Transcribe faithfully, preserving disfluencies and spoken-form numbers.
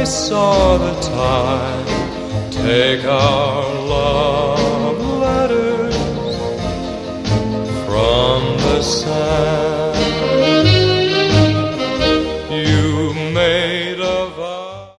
saw the time take our love letters from the sand.